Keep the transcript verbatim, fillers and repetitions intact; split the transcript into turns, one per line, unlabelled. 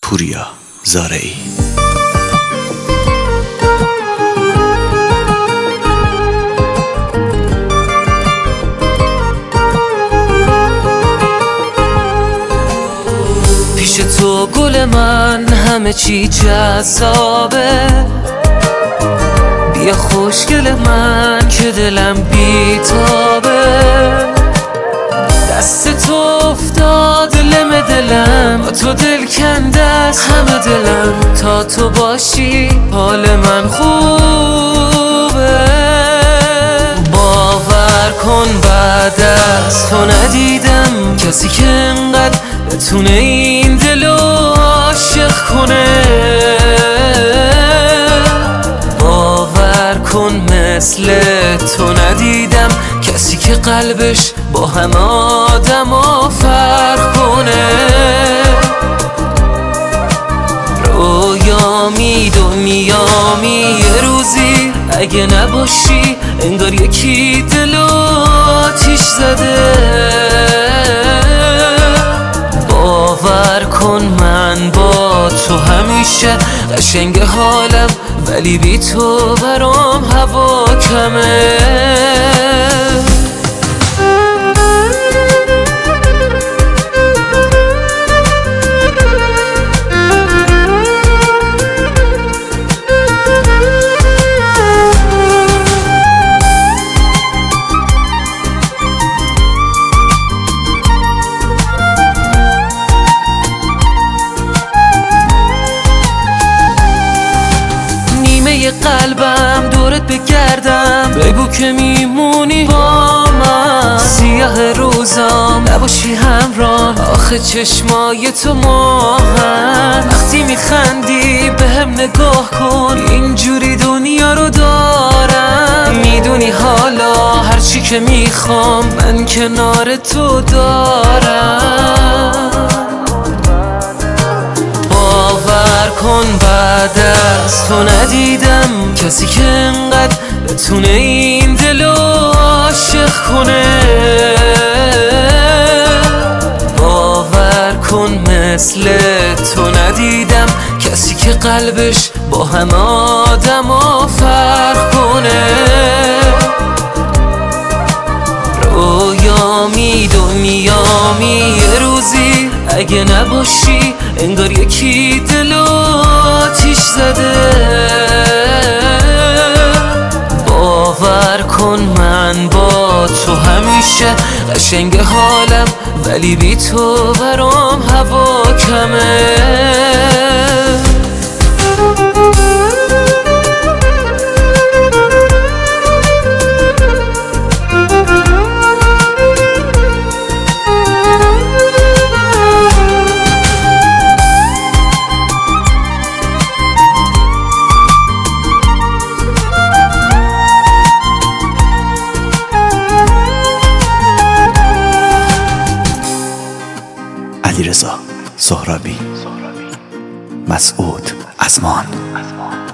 پوریا زارعی.
پیش تو گل من همه چی جذابه، بیا خوشگل من که دلم بیتابه. دست تو افتاد لم دلم، با تو دل کنده از همه دلم. تا تو باشی حال من خوبه. باور کن بعد از تو ندیدم کسی که انقدر بتونه این دلو عاشق کنه. باور کن مثل تو ندیدم کسی که قلبش با همه آدم ها فرق کنه. رویامی دنیامی یه روزی اگه نباشی انگار یکی دلو آتیش زده. باور کن من با تو همیشه قشنگ حالم، ولی بی تو برام هوا کمه. قلبم دورت بگردم، بگو که میمونی با من. سیاه روزام نباشی همراه، آخه چشمای تو ماهن. وقتی میخندی بهم نگاه کن، اینجوری دنیا رو دارم. میدونی حالا هرچی که میخوام من کنار تو دارم. باور کن بعد از تو ندیدم کسی که انقدر بتونه این دلو عاشق کنه. باور کن مثل تو ندیدم کسی که قلبش با همه آدم ها فرق کنه. رویامی دنیامی یه روزی اگه نباشی انگار یکی دلو آتیش زده. باور کن من با تو همیشه قشنگ حالم، ولی بی تو برام هوا کمه.
علیرضا سهرابی، مسعود ازمان.